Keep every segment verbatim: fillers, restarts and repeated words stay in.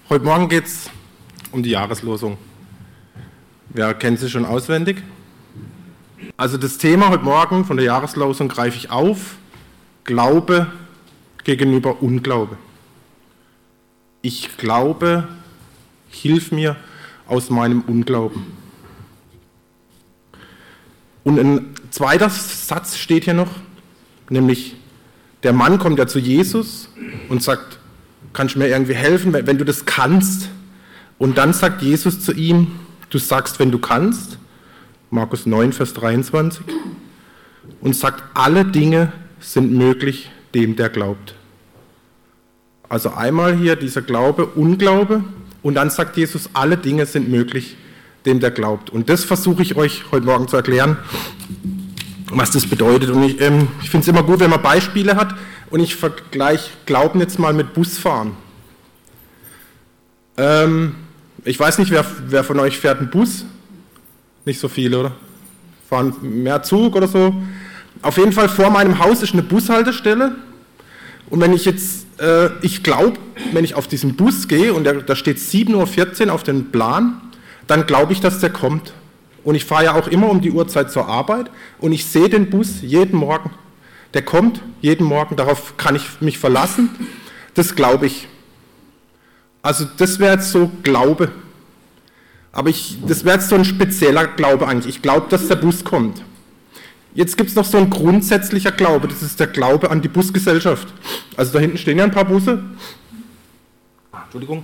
Heute Morgen geht es um die Jahreslosung. Wer kennt sie schon auswendig? Also das Thema heute Morgen von der Jahreslosung greife ich auf: Glaube gegenüber Unglaube. Ich glaube, hilf mir aus meinem Unglauben. Und ein zweiter Satz steht hier noch, nämlich der Mann kommt ja zu Jesus und sagt: Kannst du mir irgendwie helfen, wenn du das kannst? Und dann sagt Jesus zu ihm: Du sagst, wenn du kannst, Markus neun, Vers dreiundzwanzig, und sagt, alle Dinge sind möglich dem, der glaubt. Also einmal hier dieser Glaube, Unglaube, und dann sagt Jesus, alle Dinge sind möglich dem, der glaubt. Und das versuche ich euch heute Morgen zu erklären, was das bedeutet. Und ich, ähm, ich finde es immer gut, wenn man Beispiele hat, und ich vergleiche Glauben jetzt mal mit Busfahren. Ähm, ich weiß nicht, wer, wer von euch fährt einen Bus? Nicht so viele, oder? Fahren mehr Zug oder so? Auf jeden Fall vor meinem Haus ist eine Bushaltestelle. Und wenn ich jetzt, äh, ich glaube, wenn ich auf diesen Bus gehe und der, da steht sieben Uhr vierzehn auf dem Plan, dann glaube ich, dass der kommt. Und ich fahre ja auch immer um die Uhrzeit zur Arbeit und ich sehe den Bus jeden Morgen. Der kommt jeden Morgen, darauf kann ich mich verlassen. Das glaube ich. Also das wäre jetzt so Glaube. Aber ich, das wäre jetzt so ein spezieller Glaube eigentlich. Ich glaube, dass der Bus kommt. Jetzt gibt es noch so ein grundsätzlicher Glaube, das ist der Glaube an die Busgesellschaft. Also da hinten stehen ja ein paar Busse. Entschuldigung.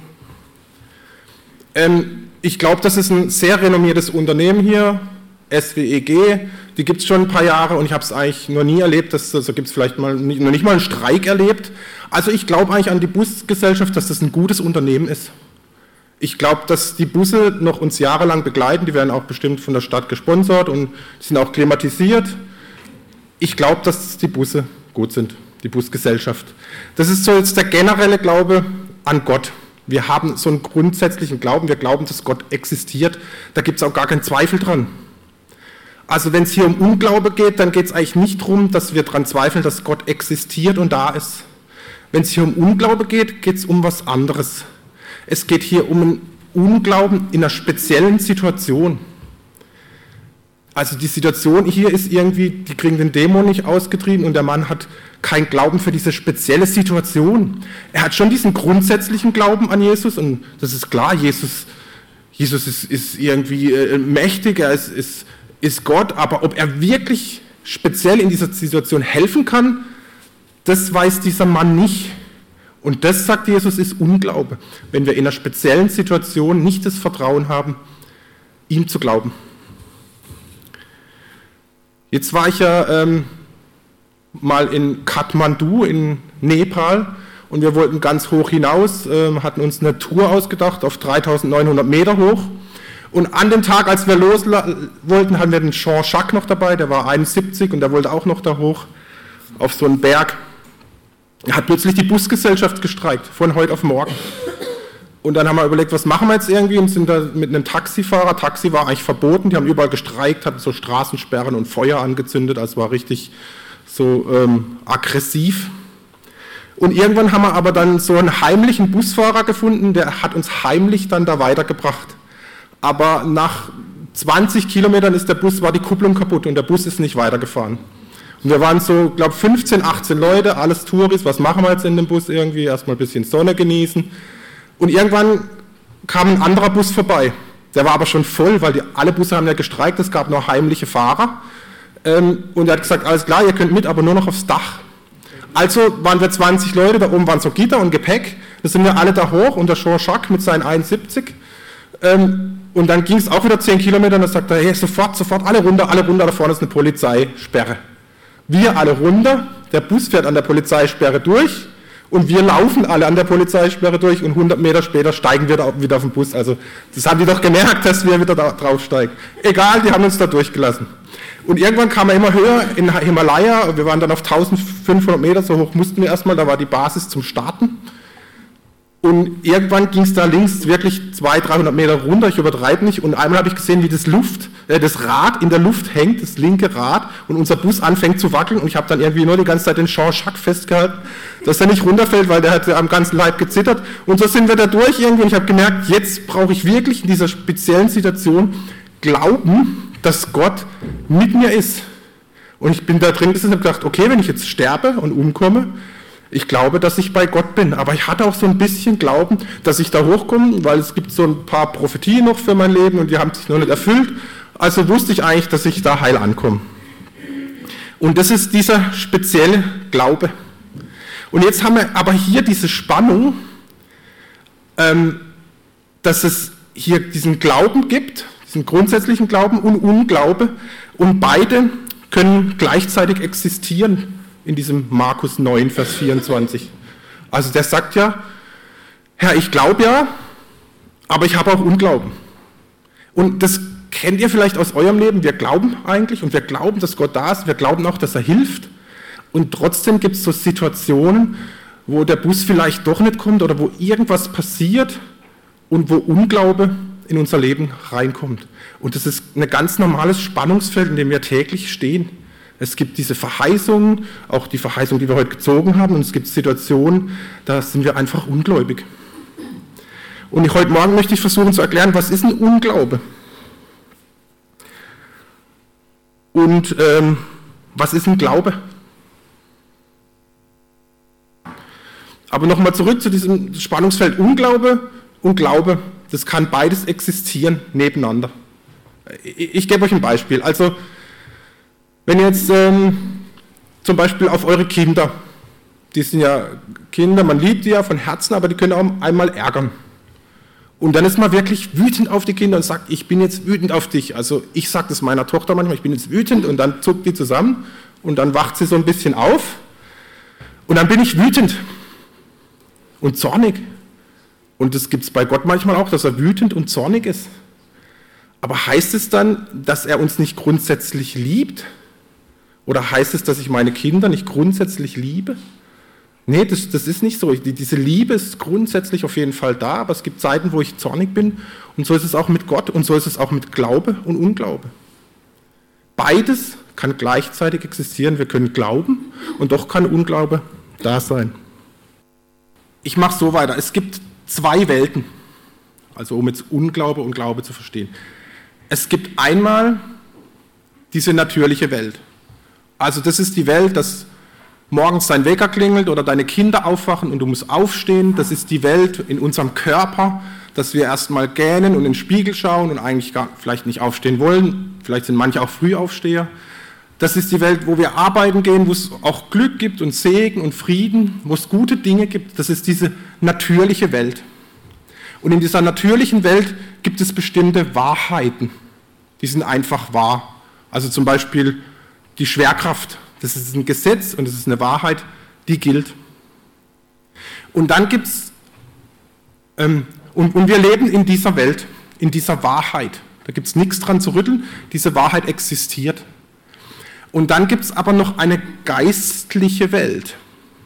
Ähm, ich glaube, das ist ein sehr renommiertes Unternehmen hier, S W E G, die gibt es schon ein paar Jahre und ich habe es eigentlich noch nie erlebt, dass, also gibt es vielleicht mal, nicht, noch nicht mal einen Streik erlebt. Also ich glaube eigentlich an die Busgesellschaft, dass das ein gutes Unternehmen ist. Ich glaube, dass die Busse noch uns jahrelang begleiten, die werden auch bestimmt von der Stadt gesponsert und sind auch klimatisiert. Ich glaube, dass die Busse gut sind, die Busgesellschaft. Das ist so jetzt der generelle Glaube an Gott. Wir haben so einen grundsätzlichen Glauben, wir glauben, dass Gott existiert, da gibt es auch gar keinen Zweifel dran. Also wenn es hier um Unglaube geht, dann geht es eigentlich nicht darum, dass wir daran zweifeln, dass Gott existiert und da ist. Wenn es hier um Unglaube geht, geht es um was anderes. Es geht hier um einen Unglauben in einer speziellen Situation. Also die Situation hier ist irgendwie, die kriegen den Dämon nicht ausgetrieben und der Mann hat keinen Glauben für diese spezielle Situation. Er hat schon diesen grundsätzlichen Glauben an Jesus und das ist klar, Jesus, Jesus ist, ist irgendwie äh, mächtig, er ist, ist, ist Gott, aber ob er wirklich speziell in dieser Situation helfen kann, das weiß dieser Mann nicht. Und das, sagt Jesus, ist Unglaube, wenn wir in einer speziellen Situation nicht das Vertrauen haben, ihm zu glauben. Jetzt war ich ja ähm, mal in Kathmandu in Nepal und wir wollten ganz hoch hinaus, ähm, hatten uns eine Tour ausgedacht auf dreitausendneunhundert Meter hoch. Und an dem Tag, als wir los wollten, hatten wir den Jean-Jacques noch dabei, der war einundsiebzig und der wollte auch noch da hoch auf so einen Berg. Hat plötzlich die Busgesellschaft gestreikt, von heute auf morgen. Und dann haben wir überlegt, was machen wir jetzt irgendwie und sind da mit einem Taxifahrer, Taxi war eigentlich verboten, die haben überall gestreikt, hatten so Straßensperren und Feuer angezündet, also war richtig so ähm, aggressiv. Und irgendwann haben wir aber dann so einen heimlichen Busfahrer gefunden, der hat uns heimlich dann da weitergebracht. Aber nach zwanzig Kilometern ist der Bus, war die Kupplung kaputt und der Bus ist nicht weitergefahren. Und wir waren so, glaube ich, fünfzehn, achtzehn Leute, alles Touris, was machen wir jetzt in dem Bus irgendwie? Erstmal ein bisschen Sonne genießen. Und irgendwann kam ein anderer Bus vorbei. Der war aber schon voll, weil die, alle Busse haben ja gestreikt, es gab nur heimliche Fahrer. Ähm, und er hat gesagt, alles klar, ihr könnt mit, aber nur noch aufs Dach. Also waren wir zwanzig Leute, da oben waren so Gitter und Gepäck. Da sind wir alle da hoch und der Jean-Jacques mit seinen einundsiebzig. Ähm, und dann ging es auch wieder zehn Kilometer und da sagt er, hey, sofort, sofort, alle runter, alle runter, da vorne ist eine Polizeisperre. Wir alle runter, der Bus fährt an der Polizeisperre durch und wir laufen alle an der Polizeisperre durch und hundert Meter später steigen wir da wieder auf den Bus. Also das haben die doch gemerkt, dass wir wieder da draufsteigen. Egal, die haben uns da durchgelassen. Und irgendwann kam er immer höher in Himalaya, wir waren dann auf eintausendfünfhundert Meter, so hoch mussten wir erstmal, da war die Basis zum Starten. Und irgendwann ging es da links wirklich zweihundert, dreihundert Meter runter, ich übertreibe nicht. Und einmal habe ich gesehen, wie das, Luft, äh, das Rad in der Luft hängt, das linke Rad, und unser Bus anfängt zu wackeln. Und ich habe dann irgendwie nur die ganze Zeit den Jean-Jacques festgehalten, dass er nicht runterfällt, weil der hat am ganzen Leib gezittert. Und so sind wir da durch irgendwie. Und ich habe gemerkt, jetzt brauche ich wirklich in dieser speziellen Situation Glauben, dass Gott mit mir ist. Und ich bin da drin gesessen und habe gedacht, okay, wenn ich jetzt sterbe und umkomme, ich glaube, dass ich bei Gott bin, aber ich hatte auch so ein bisschen Glauben, dass ich da hochkomme, weil es gibt so ein paar Prophetien noch für mein Leben und die haben sich noch nicht erfüllt. Also wusste ich eigentlich, dass ich da heil ankomme. Und das ist dieser spezielle Glaube. Und jetzt haben wir aber hier diese Spannung, ähm, dass es hier diesen Glauben gibt, diesen grundsätzlichen Glauben und Unglaube, und beide können gleichzeitig existieren. In diesem Markus neun, Vers vierundzwanzig. Also der sagt ja, Herr, ich glaube ja, aber ich habe auch Unglauben. Und das kennt ihr vielleicht aus eurem Leben. Wir glauben eigentlich und wir glauben, dass Gott da ist. Wir glauben auch, dass er hilft. Und trotzdem gibt es so Situationen, wo der Bus vielleicht doch nicht kommt oder wo irgendwas passiert und wo Unglaube in unser Leben reinkommt. Und das ist ein ganz normales Spannungsfeld, in dem wir täglich stehen. Es gibt diese Verheißungen, auch die Verheißung, die wir heute gezogen haben, und es gibt Situationen, da sind wir einfach ungläubig. Und heute Morgen möchte ich versuchen zu erklären, was ist ein Unglaube? Und ähm, was ist ein Glaube? Aber nochmal zurück zu diesem Spannungsfeld Unglaube und Glaube. Das kann beides existieren nebeneinander. Ich, ich gebe euch ein Beispiel. Also wenn ihr jetzt ähm, zum Beispiel auf eure Kinder, die sind ja Kinder, man liebt die ja von Herzen, aber die können auch einmal ärgern. Und dann ist man wirklich wütend auf die Kinder und sagt, ich bin jetzt wütend auf dich. Also ich sage das meiner Tochter manchmal, ich bin jetzt wütend, und dann zuckt die zusammen und dann wacht sie so ein bisschen auf und dann bin ich wütend und zornig. Und das gibt es bei Gott manchmal auch, dass er wütend und zornig ist. Aber heißt es dann, dass er uns nicht grundsätzlich liebt? Oder heißt es, dass ich meine Kinder nicht grundsätzlich liebe? Nee, das, das ist nicht so. Die, diese Liebe ist grundsätzlich auf jeden Fall da, aber es gibt Zeiten, wo ich zornig bin, und so ist es auch mit Gott und so ist es auch mit Glaube und Unglaube. Beides kann gleichzeitig existieren. Wir können glauben und doch kann Unglaube da sein. Ich mache so weiter. Es gibt zwei Welten, also um jetzt Unglaube und Glaube zu verstehen. Es gibt einmal diese natürliche Welt. Also das ist die Welt, dass morgens dein Wecker klingelt oder deine Kinder aufwachen und du musst aufstehen. Das ist die Welt in unserem Körper, dass wir erstmal gähnen und in den Spiegel schauen und eigentlich gar vielleicht nicht aufstehen wollen. Vielleicht sind manche auch Frühaufsteher. Das ist die Welt, wo wir arbeiten gehen, wo es auch Glück gibt und Segen und Frieden, wo es gute Dinge gibt. Das ist diese natürliche Welt. Und in dieser natürlichen Welt gibt es bestimmte Wahrheiten, die sind einfach wahr. Also zum Beispiel die Schwerkraft, das ist ein Gesetz und das ist eine Wahrheit, die gilt. Und dann gibt es, ähm, und, und wir leben in dieser Welt, in dieser Wahrheit. Da gibt es nichts dran zu rütteln, diese Wahrheit existiert. Und dann gibt es aber noch eine geistliche Welt.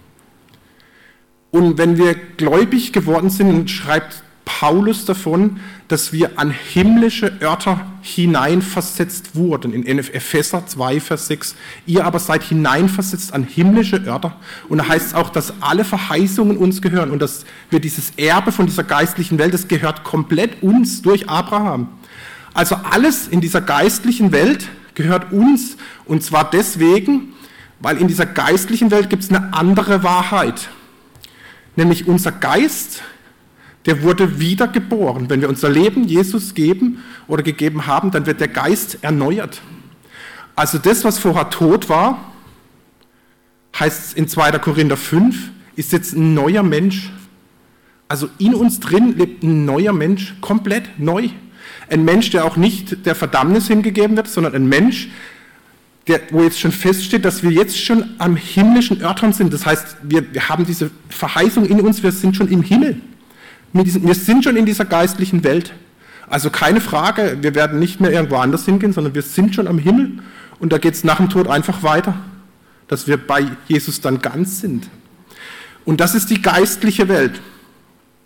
Und wenn wir gläubig geworden sind, schreibt Paulus davon, dass wir an himmlische Örter hineinversetzt wurden. In Epheser zwei, Vers sechs. Ihr aber seid hineinversetzt an himmlische Örter. Und da heißt es auch, dass alle Verheißungen uns gehören und dass wir dieses Erbe von dieser geistlichen Welt, das gehört komplett uns durch Abraham. Also alles in dieser geistlichen Welt gehört uns, und zwar deswegen, weil in dieser geistlichen Welt gibt es eine andere Wahrheit. Nämlich unser Geist, der wurde wiedergeboren. Wenn wir unser Leben Jesus geben oder gegeben haben, dann wird der Geist erneuert. Also das, was vorher tot war, heißt es in zweiter Korinther fünf, ist jetzt ein neuer Mensch. Also in uns drin lebt ein neuer Mensch, komplett neu. Ein Mensch, der auch nicht der Verdammnis hingegeben wird, sondern ein Mensch, der, wo jetzt schon feststeht, dass wir jetzt schon am himmlischen Örtern sind. Das heißt, wir, wir haben diese Verheißung in uns, wir sind schon im Himmel. Wir sind schon in dieser geistlichen Welt. Also keine Frage, wir werden nicht mehr irgendwo anders hingehen, sondern wir sind schon am Himmel, und da geht es nach dem Tod einfach weiter, dass wir bei Jesus dann ganz sind. Und das ist die geistliche Welt.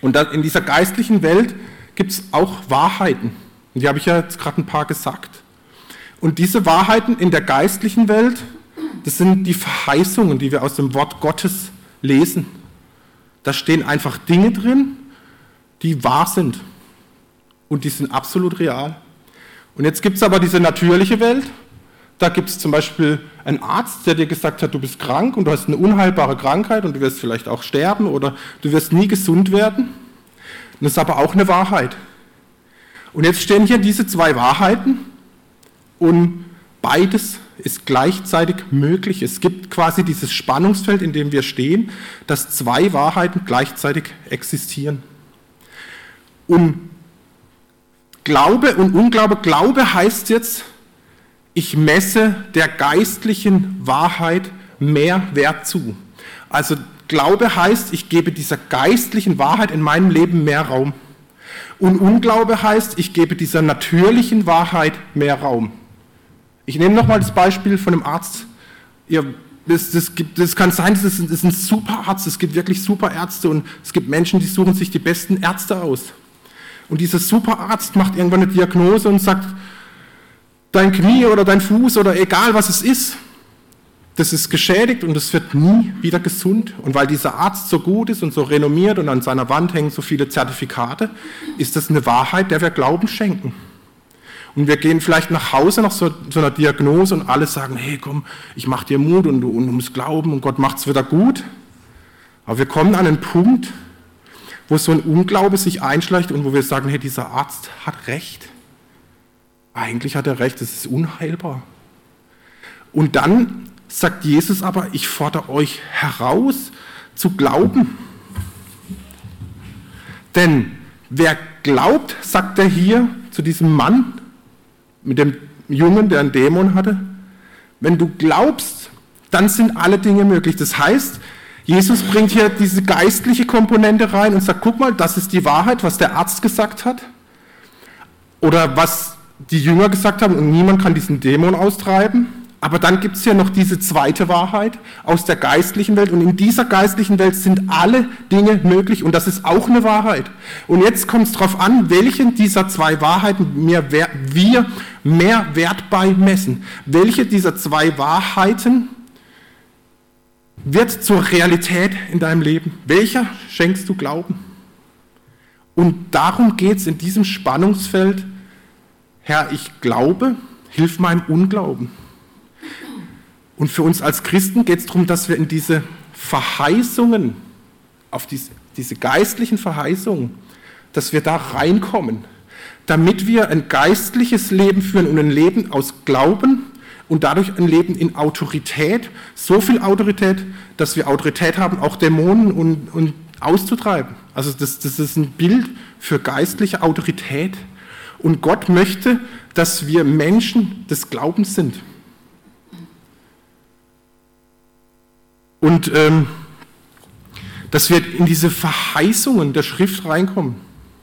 Und in dieser geistlichen Welt gibt es auch Wahrheiten. Und die habe ich ja jetzt gerade ein paar gesagt. Und diese Wahrheiten in der geistlichen Welt, das sind die Verheißungen, die wir aus dem Wort Gottes lesen. Da stehen einfach Dinge drin, die wahr sind. Und die sind absolut real. Und jetzt gibt es aber diese natürliche Welt. Da gibt es zum Beispiel einen Arzt, der dir gesagt hat, du bist krank und du hast eine unheilbare Krankheit und du wirst vielleicht auch sterben oder du wirst nie gesund werden. Und das ist aber auch eine Wahrheit. Und jetzt stehen hier diese zwei Wahrheiten und beides ist gleichzeitig möglich. Es gibt quasi dieses Spannungsfeld, in dem wir stehen, dass zwei Wahrheiten gleichzeitig existieren. Und Glaube und Unglaube, Glaube heißt jetzt, ich messe der geistlichen Wahrheit mehr Wert zu. Also Glaube heißt, ich gebe dieser geistlichen Wahrheit in meinem Leben mehr Raum. Und Unglaube heißt, ich gebe dieser natürlichen Wahrheit mehr Raum. Ich nehme nochmal das Beispiel von einem Arzt. Ja, das, das, gibt, das kann sein, das ist, das ist ein super Arzt, es gibt wirklich super Ärzte und es gibt Menschen, die suchen sich die besten Ärzte aus. Und dieser Superarzt macht irgendwann eine Diagnose und sagt, dein Knie oder dein Fuß oder egal was es ist, das ist geschädigt und es wird nie wieder gesund. Und weil dieser Arzt so gut ist und so renommiert und an seiner Wand hängen so viele Zertifikate, ist das eine Wahrheit, der wir Glauben schenken. Und wir gehen vielleicht nach Hause nach so, so einer Diagnose und alle sagen, hey komm, ich mach dir Mut und du, und du musst glauben und Gott macht's wieder gut. Aber wir kommen an einen Punkt, wo so ein Unglaube sich einschleicht und wo wir sagen, hey, dieser Arzt hat recht. Eigentlich hat er recht, es ist unheilbar. Und dann sagt Jesus aber, ich fordere euch heraus zu glauben. Denn wer glaubt, sagt er hier zu diesem Mann, mit dem Jungen, der einen Dämon hatte, wenn du glaubst, dann sind alle Dinge möglich. Das heißt, Jesus bringt hier diese geistliche Komponente rein und sagt, guck mal, das ist die Wahrheit, was der Arzt gesagt hat oder was die Jünger gesagt haben und niemand kann diesen Dämon austreiben. Aber dann gibt es ja noch diese zweite Wahrheit aus der geistlichen Welt und in dieser geistlichen Welt sind alle Dinge möglich und das ist auch eine Wahrheit. Und jetzt kommt es darauf an, welchen dieser zwei Wahrheiten wir mehr Wert beimessen. Welche dieser zwei Wahrheiten wird zur Realität in deinem Leben? Welcher schenkst du Glauben? Und darum geht es in diesem Spannungsfeld, Herr, ich glaube, hilf meinem Unglauben. Und für uns als Christen geht es darum, dass wir in diese Verheißungen, auf diese, diese geistlichen Verheißungen, dass wir da reinkommen, damit wir ein geistliches Leben führen und ein Leben aus Glauben und dadurch ein Leben in Autorität, so viel Autorität, dass wir Autorität haben, auch Dämonen und, und auszutreiben. Also das, das ist ein Bild für geistliche Autorität. Und Gott möchte, dass wir Menschen des Glaubens sind. Und ähm, dass wir in diese Verheißungen der Schrift reinkommen.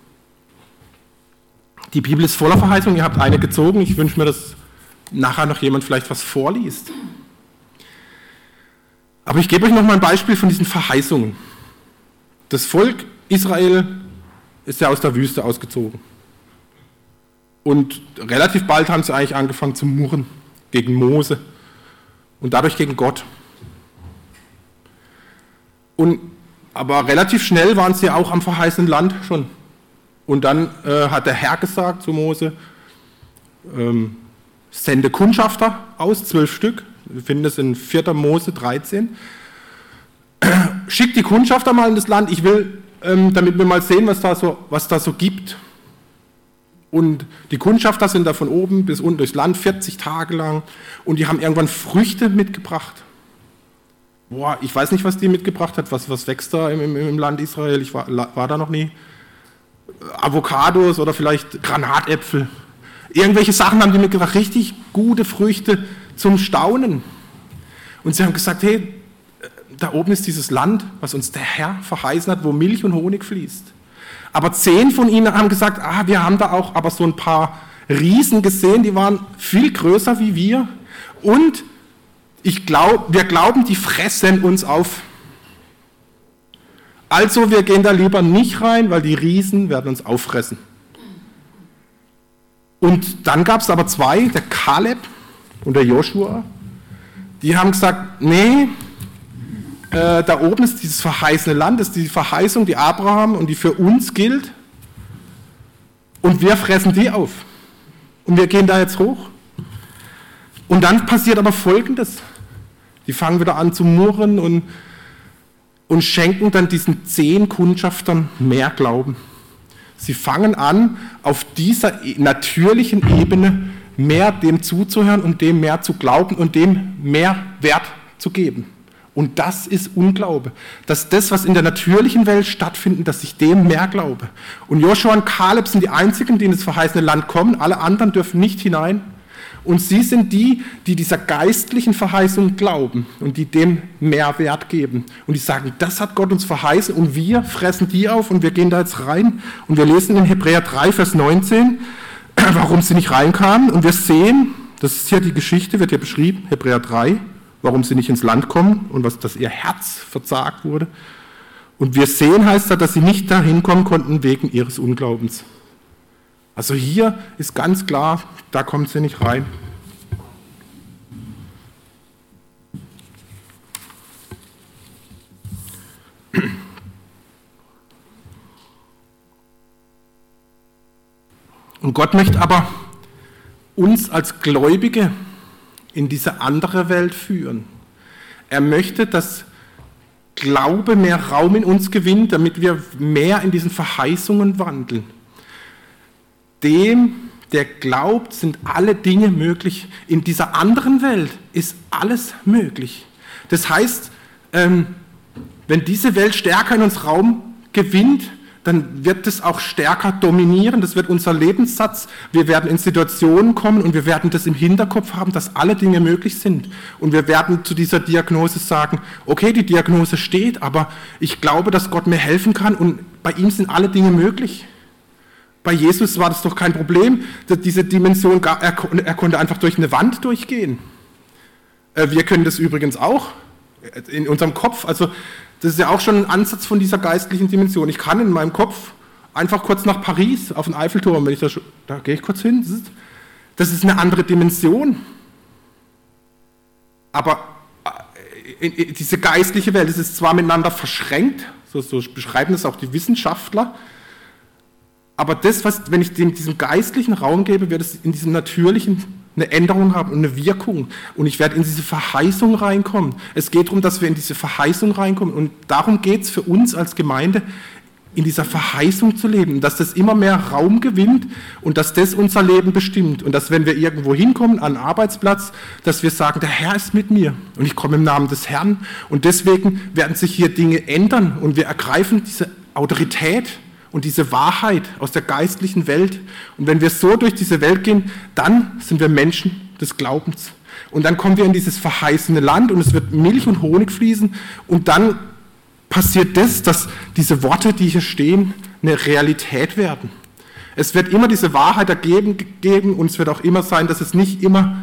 Die Bibel ist voller Verheißungen, ihr habt eine gezogen. Ich wünsche mir, dass nachher noch jemand vielleicht was vorliest. Aber ich gebe euch noch mal ein Beispiel von diesen Verheißungen. Das Volk Israel ist ja aus der Wüste ausgezogen. Und relativ bald haben sie eigentlich angefangen zu murren gegen Mose und dadurch gegen Gott. Und, aber relativ schnell waren sie auch am verheißenen Land schon. Und dann äh, hat der Herr gesagt zu Mose, ähm, sende Kundschafter aus, zwölf Stück, wir finden das in vierter Mose dreizehn. Schick die Kundschafter mal in das Land, ich will, ähm, damit wir mal sehen, was da so, was da so gibt. Und die Kundschafter sind da von oben bis unten durchs Land, vierzig Tage lang, und die haben irgendwann Früchte mitgebracht. Boah, ich weiß nicht, was die mitgebracht hat, was, was wächst da im, im, im Land Israel, ich war, war da noch nie. Avocados oder vielleicht Granatäpfel. Irgendwelche Sachen haben die mitgebracht, richtig gute Früchte zum Staunen. Und sie haben gesagt, hey, da oben ist dieses Land, was uns der Herr verheißen hat, wo Milch und Honig fließt. Aber zehn von ihnen haben gesagt, ah, wir haben da auch aber so ein paar Riesen gesehen, die waren viel größer wie wir. Und ich glaub, wir glauben, die fressen uns auf. Also wir gehen da lieber nicht rein, weil die Riesen werden uns auffressen. Und dann gab es aber zwei, der Kaleb und der Joshua, die haben gesagt, nee, äh, da oben ist dieses verheißene Land, das ist die Verheißung, die Abraham und die für uns gilt. Und wir fressen die auf. Und wir gehen da jetzt hoch. Und dann passiert aber Folgendes. Die fangen wieder an zu murren und, und schenken dann diesen zehn Kundschaftern mehr Glauben. Sie fangen an, auf dieser natürlichen Ebene mehr dem zuzuhören und dem mehr zu glauben und dem mehr Wert zu geben. Und das ist Unglaube. Dass das, was in der natürlichen Welt stattfindet, dass ich dem mehr glaube. Und Joshua und Kaleb sind die einzigen, die in das verheißene Land kommen. Alle anderen dürfen nicht hinein. Und sie sind die, die dieser geistlichen Verheißung glauben und die dem mehr Wert geben. Und die sagen, das hat Gott uns verheißen und wir fressen die auf und wir gehen da jetzt rein. Und wir lesen in Hebräer drei, Vers neunzehn, warum sie nicht reinkamen. Und wir sehen, das ist hier die Geschichte, wird hier beschrieben, Hebräer drei, warum sie nicht ins Land kommen und was, dass ihr Herz verzagt wurde. Und wir sehen, heißt da, dass sie nicht dahin kommen konnten wegen ihres Unglaubens. Also hier ist ganz klar, da kommt sie nicht rein. Und Gott möchte aber uns als Gläubige in diese andere Welt führen. Er möchte, dass Glaube mehr Raum in uns gewinnt, damit wir mehr in diesen Verheißungen wandeln. Dem, der glaubt, sind alle Dinge möglich. In dieser anderen Welt ist alles möglich. Das heißt, ähm, wenn diese Welt stärker in uns Raum gewinnt, dann wird es auch stärker dominieren. Das wird unser Lebenssatz. Wir werden in Situationen kommen und wir werden das im Hinterkopf haben, dass alle Dinge möglich sind. Und wir werden zu dieser Diagnose sagen, okay, die Diagnose steht, aber ich glaube, dass Gott mir helfen kann und bei ihm sind alle Dinge möglich. Bei Jesus war das doch kein Problem, diese Dimension, er konnte einfach durch eine Wand durchgehen. Wir können das übrigens auch in unserem Kopf, also das ist ja auch schon ein Ansatz von dieser geistlichen Dimension. Ich kann in meinem Kopf einfach kurz nach Paris auf den Eiffelturm, wenn ich da, da gehe ich kurz hin, das ist, das ist eine andere Dimension. Aber in, in diese geistliche Welt, das ist zwar miteinander verschränkt, so, so beschreiben das auch die Wissenschaftler, aber das, was, wenn ich dem diesem geistlichen Raum gebe, wird es in diesem natürlichen eine Änderung haben und eine Wirkung. Und ich werde in diese Verheißung reinkommen. Es geht darum, dass wir in diese Verheißung reinkommen. Und darum geht es für uns als Gemeinde, in dieser Verheißung zu leben. Dass das immer mehr Raum gewinnt und dass das unser Leben bestimmt. Und dass, wenn wir irgendwo hinkommen, an einen Arbeitsplatz, dass wir sagen, der Herr ist mit mir. Und ich komme im Namen des Herrn. Und deswegen werden sich hier Dinge ändern. Und wir ergreifen diese Autorität und diese Wahrheit aus der geistlichen Welt. Und wenn wir so durch diese Welt gehen, dann sind wir Menschen des Glaubens. Und dann kommen wir in dieses verheißene Land und es wird Milch und Honig fließen. Und dann passiert das, dass diese Worte, die hier stehen, eine Realität werden. Es wird immer diese Wahrheit ergeben geben und es wird auch immer sein, dass es nicht immer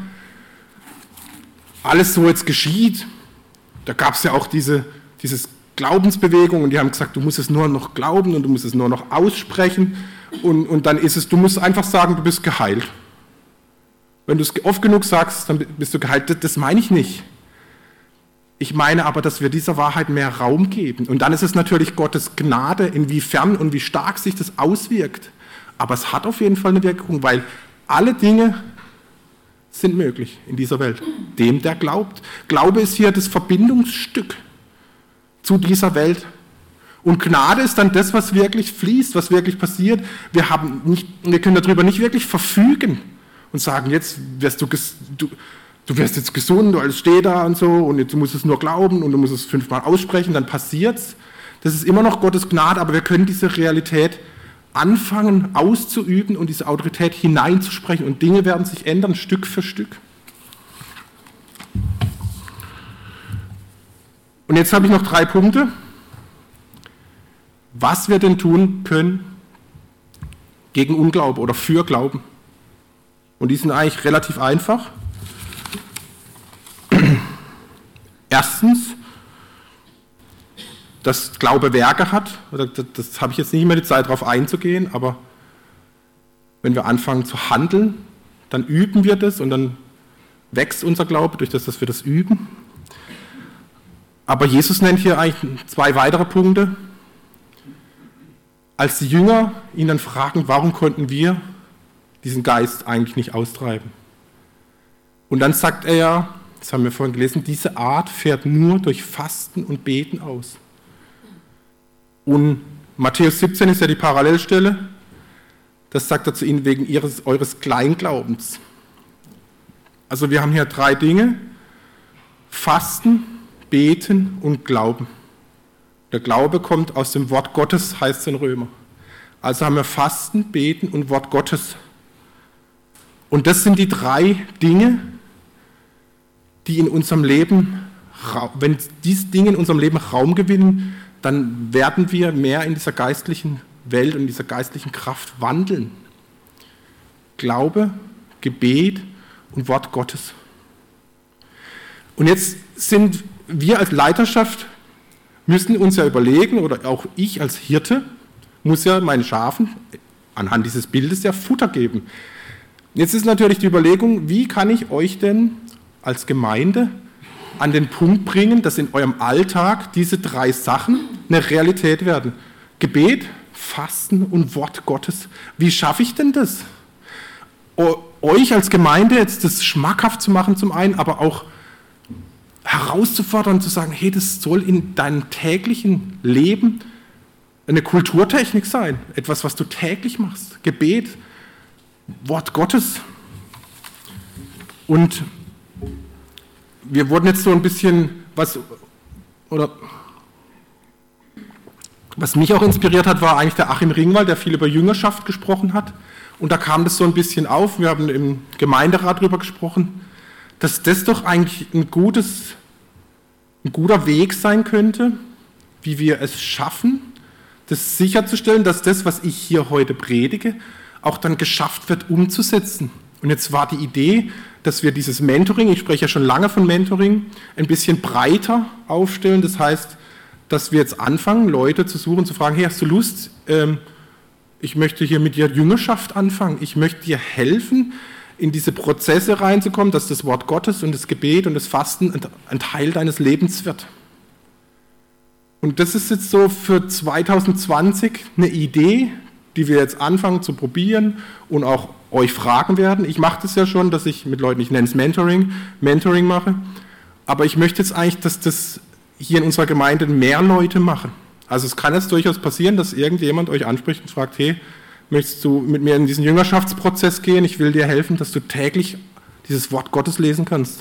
alles so jetzt geschieht. Da gab es ja auch diese, dieses Glaubensbewegung und die haben gesagt, du musst es nur noch glauben und du musst es nur noch aussprechen und, und dann ist es, du musst einfach sagen, du bist geheilt. Wenn du es oft genug sagst, dann bist du geheilt. Das, das meine ich nicht. Ich meine aber, dass wir dieser Wahrheit mehr Raum geben. Und dann ist es natürlich Gottes Gnade, inwiefern und wie stark sich das auswirkt. Aber es hat auf jeden Fall eine Wirkung, weil alle Dinge sind möglich in dieser Welt. Dem, der glaubt. Glaube ist hier das Verbindungsstück zu dieser Welt. Und Gnade ist dann das, was wirklich fließt, was wirklich passiert. Wir, haben nicht, wir können darüber nicht wirklich verfügen und sagen, jetzt wirst du, du, du wirst jetzt gesund, alles steht da und so und jetzt musst du es nur glauben und du musst es fünfmal aussprechen, dann passiert's. Das ist immer noch Gottes Gnade, aber wir können diese Realität anfangen auszuüben und diese Autorität hineinzusprechen und Dinge werden sich ändern, Stück für Stück. Und jetzt habe ich noch drei Punkte, was wir denn tun können gegen Unglaube oder für Glauben. Und die sind eigentlich relativ einfach. Erstens, dass Glaube Werke hat. Das, das habe ich jetzt nicht mehr die Zeit, darauf einzugehen, aber wenn wir anfangen zu handeln, dann üben wir das und dann wächst unser Glaube durch das, dass wir das üben. Aber Jesus nennt hier eigentlich zwei weitere Punkte. Als die Jünger ihn dann fragen, warum konnten wir diesen Geist eigentlich nicht austreiben? Und dann sagt er ja, das haben wir vorhin gelesen, diese Art fährt nur durch Fasten und Beten aus. Und Matthäus siebzehn ist ja die Parallelstelle, das sagt er zu ihnen wegen ihres, eures Kleinglaubens. Also wir haben hier drei Dinge, Fasten, Beten und Glauben. Der Glaube kommt aus dem Wort Gottes, heißt es in Römer. Also haben wir Fasten, Beten und Wort Gottes. Und das sind die drei Dinge, die in unserem Leben, wenn diese Dinge in unserem Leben Raum gewinnen, dann werden wir mehr in dieser geistlichen Welt und in dieser geistlichen Kraft wandeln. Glaube, Gebet und Wort Gottes. Und jetzt sind wir als Leiterschaft, müssen uns ja überlegen, oder auch ich als Hirte, muss ja meinen Schafen anhand dieses Bildes ja Futter geben. Jetzt ist natürlich die Überlegung, wie kann ich euch denn als Gemeinde an den Punkt bringen, dass in eurem Alltag diese drei Sachen eine Realität werden. Gebet, Fasten und Wort Gottes. Wie schaffe ich denn das? O- euch als Gemeinde jetzt das schmackhaft zu machen zum einen, aber auch herauszufordern, zu sagen, hey, das soll in deinem täglichen Leben eine Kulturtechnik sein. Etwas, was du täglich machst. Gebet, Wort Gottes. Und wir wurden jetzt so ein bisschen, was, oder, was mich auch inspiriert hat, war eigentlich der Achim Ringwald, der viel über Jüngerschaft gesprochen hat. Und da kam das so ein bisschen auf, wir haben im Gemeinderat darüber gesprochen, dass das doch eigentlich ein, gutes, ein guter Weg sein könnte, wie wir es schaffen, das sicherzustellen, dass das, was ich hier heute predige, auch dann geschafft wird, umzusetzen. Und jetzt war die Idee, dass wir dieses Mentoring, ich spreche ja schon lange von Mentoring, ein bisschen breiter aufstellen. Das heißt, dass wir jetzt anfangen, Leute zu suchen, zu fragen, hey, hast du Lust, ähm, ich möchte hier mit dir Jüngerschaft anfangen, ich möchte dir helfen, in diese Prozesse reinzukommen, dass das Wort Gottes und das Gebet und das Fasten ein Teil deines Lebens wird. Und das ist jetzt so für zwanzig zwanzig eine Idee, die wir jetzt anfangen zu probieren und auch euch fragen werden. Ich mache das ja schon, dass ich mit Leuten, ich nenne es Mentoring, Mentoring mache, aber ich möchte jetzt eigentlich, dass das hier in unserer Gemeinde mehr Leute machen. Also es kann jetzt durchaus passieren, dass irgendjemand euch anspricht und fragt, hey, möchtest du mit mir in diesen Jüngerschaftsprozess gehen? Ich will dir helfen, dass du täglich dieses Wort Gottes lesen kannst.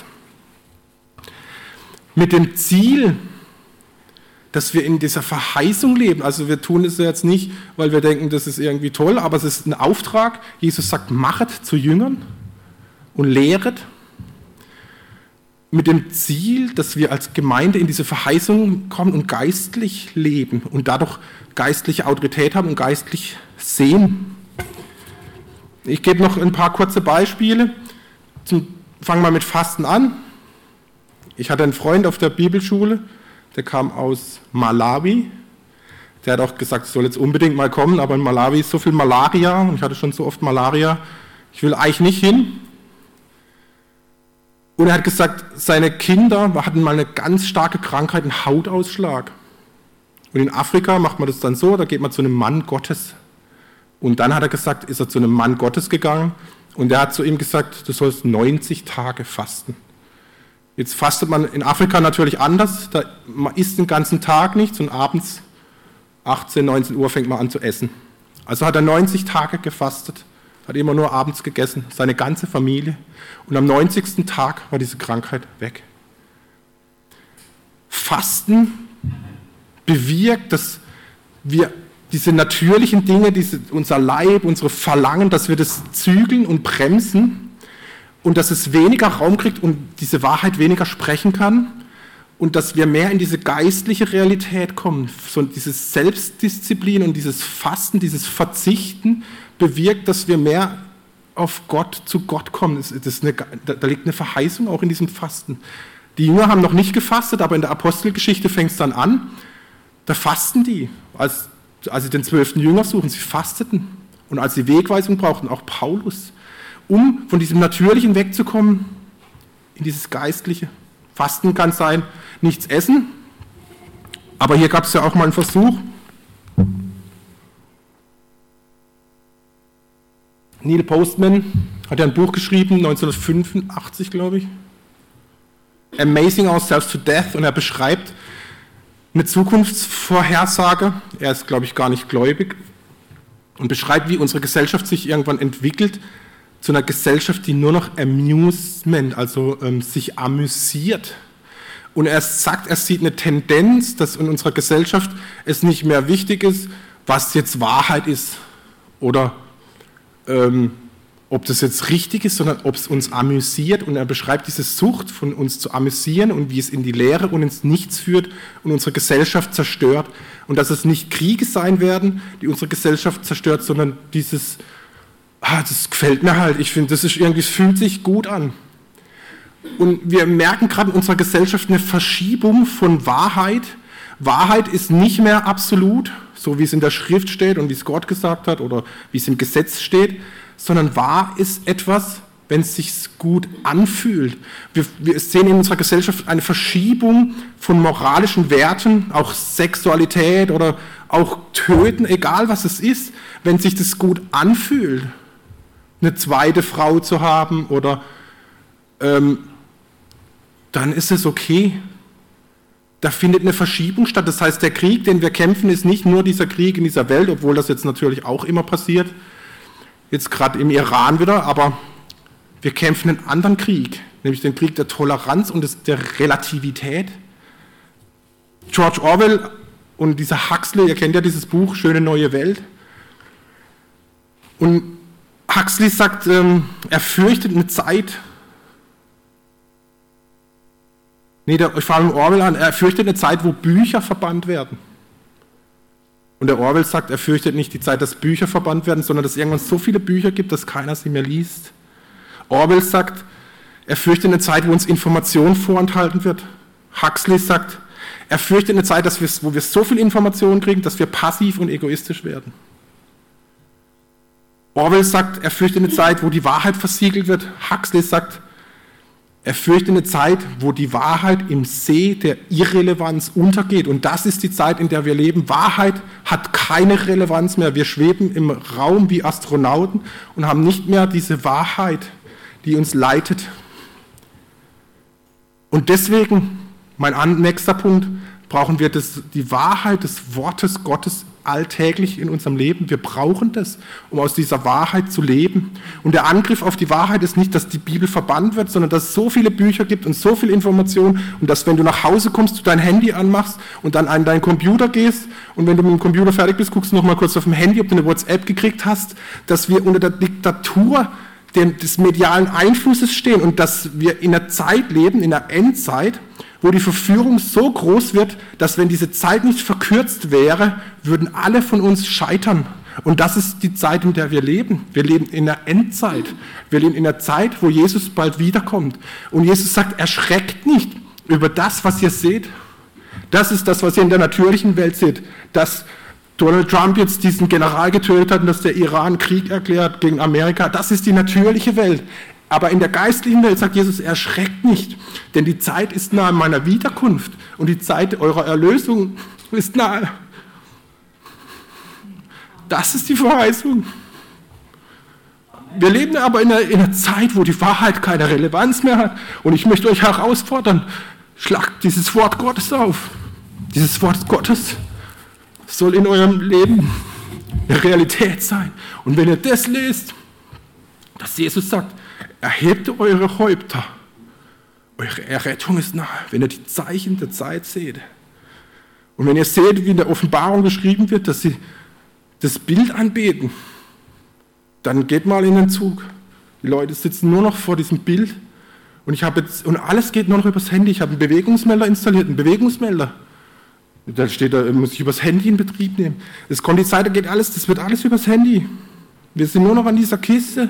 Mit dem Ziel, dass wir in dieser Verheißung leben. Also wir tun es jetzt nicht, weil wir denken, das ist irgendwie toll, aber es ist ein Auftrag. Jesus sagt, machet zu Jüngern und lehret. Mit dem Ziel, dass wir als Gemeinde in diese Verheißung kommen und geistlich leben und dadurch geistliche Autorität haben und geistlich sehen. Ich gebe noch ein paar kurze Beispiele. Zum, fangen wir mit Fasten an. Ich hatte einen Freund auf der Bibelschule, der kam aus Malawi. Der hat auch gesagt, ich soll jetzt unbedingt mal kommen, aber in Malawi ist so viel Malaria und ich hatte schon so oft Malaria. Ich will eigentlich nicht hin. Und er hat gesagt, seine Kinder hatten mal eine ganz starke Krankheit, einen Hautausschlag. Und in Afrika macht man das dann so, da geht man zu einem Mann Gottes. Und dann hat er gesagt, ist er zu einem Mann Gottes gegangen und der hat zu ihm gesagt, du sollst neunzig Tage fasten. Jetzt fastet man in Afrika natürlich anders, da man isst den ganzen Tag nichts und abends achtzehn, neunzehn Uhr fängt man an zu essen. Also hat er neunzig Tage gefastet, hat immer nur abends gegessen, seine ganze Familie. Und am neunzigsten Tag war diese Krankheit weg. Fasten bewirkt, dass wir diese natürlichen Dinge, diese, unser Leib, unsere Verlangen, dass wir das zügeln und bremsen und dass es weniger Raum kriegt und diese Wahrheit weniger sprechen kann und dass wir mehr in diese geistliche Realität kommen. So dieses Selbstdisziplin und dieses Fasten, dieses Verzichten bewirkt, dass wir mehr auf Gott, zu Gott kommen. Das ist eine, da liegt eine Verheißung auch in diesem Fasten. Die Jünger haben noch nicht gefastet, aber in der Apostelgeschichte fängt es dann an. da fasten die, als, als sie den zwölften Jünger suchen, sie fasteten. Und als sie Wegweisung brauchten, auch Paulus, um von diesem Natürlichen wegzukommen, in dieses Geistliche. Fasten kann sein, nichts essen, aber hier gab es ja auch mal einen Versuch. Neil Postman hat ja ein Buch geschrieben, neunzehnhundertfünfundachtzig, glaube ich, Amazing Ourselves to Death, und er beschreibt eine Zukunftsvorhersage, er ist, glaube ich, gar nicht gläubig, und beschreibt, wie unsere Gesellschaft sich irgendwann entwickelt zu einer Gesellschaft, die nur noch Amusement, also ähm, sich amüsiert. Und er sagt, er sieht eine Tendenz, dass in unserer Gesellschaft es nicht mehr wichtig ist, was jetzt Wahrheit ist oder ähm, ob das jetzt richtig ist, sondern ob es uns amüsiert. Und er beschreibt diese Sucht von uns zu amüsieren und wie es in die Leere und ins Nichts führt und unsere Gesellschaft zerstört. Und dass es nicht Kriege sein werden, die unsere Gesellschaft zerstört, sondern dieses, ah, das gefällt mir halt, ich finde, das ist irgendwie, es fühlt sich gut an. Und wir merken gerade in unserer Gesellschaft eine Verschiebung von Wahrheit. Wahrheit ist nicht mehr absolut, so wie es in der Schrift steht und wie es Gott gesagt hat oder wie es im Gesetz steht, sondern wahr ist etwas, wenn es sich gut anfühlt. Wir, wir sehen in unserer Gesellschaft eine Verschiebung von moralischen Werten, auch Sexualität oder auch Töten, egal was es ist, wenn sich das gut anfühlt, eine zweite Frau zu haben oder ähm, dann ist es okay. Da findet eine Verschiebung statt. Das heißt, der Krieg, den wir kämpfen, ist nicht nur dieser Krieg in dieser Welt, obwohl das jetzt natürlich auch immer passiert, jetzt gerade im Iran wieder, aber wir kämpfen einen anderen Krieg, nämlich den Krieg der Toleranz und des, der Relativität. George Orwell und dieser Huxley, ihr kennt ja dieses Buch, Schöne neue Welt. Und Huxley sagt, ähm, er fürchtet eine Zeit, nee, der, ich fange mit Orwell an, er fürchtet eine Zeit, wo Bücher verbannt werden. Und der Orwell sagt, er fürchtet nicht die Zeit, dass Bücher verbannt werden, sondern dass es irgendwann so viele Bücher gibt, dass keiner sie mehr liest. Orwell sagt, er fürchtet eine Zeit, wo uns Information vorenthalten wird. Huxley sagt, er fürchtet eine Zeit, dass wir, wo wir so viel Information kriegen, dass wir passiv und egoistisch werden. Orwell sagt, er fürchtet eine Zeit, wo die Wahrheit versiegelt wird. Huxley sagt, er fürchtet eine Zeit, wo die Wahrheit im See der Irrelevanz untergeht. Und das ist die Zeit, in der wir leben. Wahrheit hat keine Relevanz mehr. Wir schweben im Raum wie Astronauten und haben nicht mehr diese Wahrheit, die uns leitet. Und deswegen, mein nächster Punkt, brauchen wir das, die Wahrheit des Wortes Gottes alltäglich in unserem Leben. Wir brauchen das, um aus dieser Wahrheit zu leben. Und der Angriff auf die Wahrheit ist nicht, dass die Bibel verbannt wird, sondern dass es so viele Bücher gibt und so viel Information und dass, wenn du nach Hause kommst, du dein Handy anmachst und dann an deinen Computer gehst und wenn du mit dem Computer fertig bist, guckst du noch mal kurz auf dem Handy, ob du eine WhatsApp gekriegt hast, dass wir unter der Diktatur des medialen Einflusses stehen und dass wir in einer Zeit leben, in einer Endzeit, wo die Verführung so groß wird, dass wenn diese Zeit nicht verkürzt wäre, würden alle von uns scheitern. Und das ist die Zeit, in der wir leben. Wir leben in einer Endzeit. Wir leben in einer Zeit, wo Jesus bald wiederkommt. Und Jesus sagt, erschreckt nicht über das, was ihr seht. Das ist das, was ihr in der natürlichen Welt seht. Dass Donald Trump jetzt diesen General getötet hat und dass der Iran Krieg erklärt gegen Amerika. Das ist die natürliche Welt. Aber in der geistlichen Welt sagt Jesus, erschreckt nicht, denn die Zeit ist nahe meiner Wiederkunft und die Zeit eurer Erlösung ist nahe. Das ist die Verheißung. Wir leben aber in einer, in einer Zeit, wo die Wahrheit keine Relevanz mehr hat. Und ich möchte euch herausfordern, schlagt dieses Wort Gottes auf. Dieses Wort Gottes soll in eurem Leben eine Realität sein. Und wenn ihr das lest, dass Jesus sagt, erhebt eure Häupter, eure Errettung ist nahe, wenn ihr die Zeichen der Zeit seht. Und wenn ihr seht, wie in der Offenbarung geschrieben wird, dass sie das Bild anbeten, dann geht mal in den Zug. Die Leute sitzen nur noch vor diesem Bild und ich habe jetzt, und alles geht nur noch übers Handy. Ich habe einen Bewegungsmelder installiert, einen Bewegungsmelder. Da steht, da muss ich übers Handy in Betrieb nehmen. Es kommt die Zeit, da geht alles, das wird alles übers Handy. Wir sind nur noch an dieser Kiste.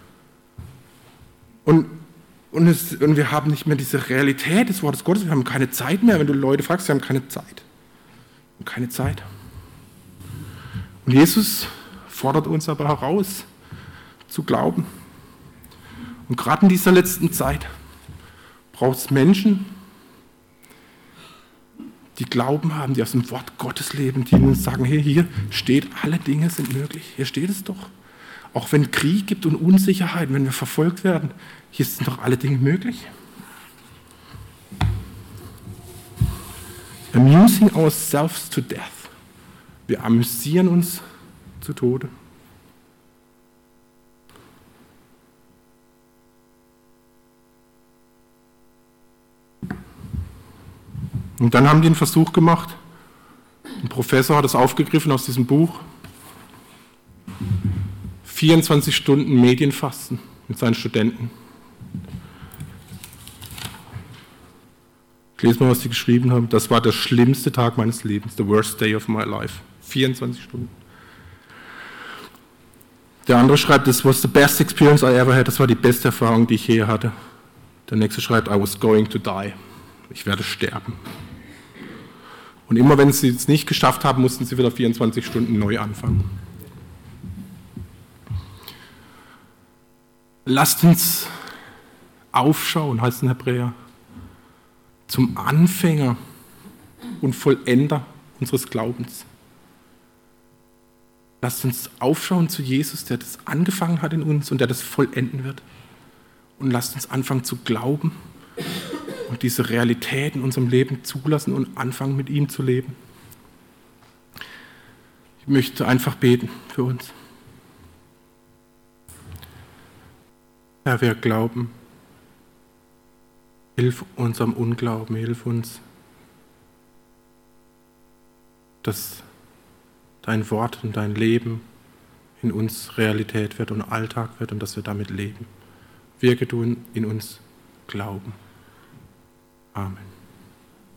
Und, und, es, und wir haben nicht mehr diese Realität des Wortes Gottes, wir haben keine Zeit mehr. Wenn du Leute fragst, sie haben keine Zeit. und keine Zeit. Und Jesus fordert uns aber heraus, zu glauben. Und gerade in dieser letzten Zeit braucht es Menschen, die Glauben haben, die aus dem Wort Gottes leben, die uns sagen, hey, hier steht, alle Dinge sind möglich. Hier steht es doch. Auch wenn Krieg gibt und Unsicherheit, wenn wir verfolgt werden, hier sind doch alle Dinge möglich. Amusing ourselves to death. Wir amüsieren uns zu Tode. Und dann haben die einen Versuch gemacht. Ein Professor hat es aufgegriffen aus diesem Buch. vierundzwanzig Stunden Medienfasten mit seinen Studenten. Ich lese mal, was sie geschrieben haben. Das war der schlimmste Tag meines Lebens. The worst day of my life. vierundzwanzig Stunden. Der andere schreibt, this was the best experience I ever had. Das war die beste Erfahrung, die ich je hatte. Der nächste schreibt, I was going to die. Ich werde sterben. Und immer wenn sie es nicht geschafft haben, mussten sie wieder vierundzwanzig Stunden neu anfangen. Lasst uns aufschauen, heißt in Hebräer, zum Anfänger und Vollender unseres Glaubens. Lasst uns aufschauen zu Jesus, der das angefangen hat in uns und der das vollenden wird. Und lasst uns anfangen zu glauben und diese Realität in unserem Leben zulassen und anfangen, mit ihm zu leben. Ich möchte einfach beten für uns. Herr, wir glauben. Hilf unserem Unglauben, hilf uns, dass dein Wort und dein Leben in uns Realität wird und Alltag wird und dass wir damit leben. Wirke du in uns Glauben. Amen.